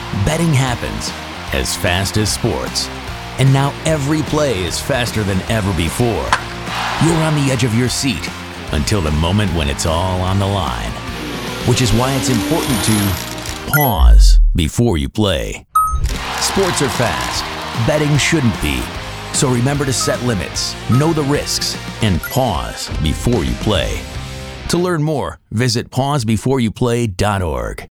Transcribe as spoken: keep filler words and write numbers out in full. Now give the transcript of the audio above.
Betting happens as fast as sports. And now every play is faster than ever before. You're on the edge of your seat until the moment when it's all on the line. Which is why it's important to pause before you play. Sports are fast. Betting shouldn't be. So remember to set limits, know the risks, and pause before you play. To learn more, visit pause before you play dot org.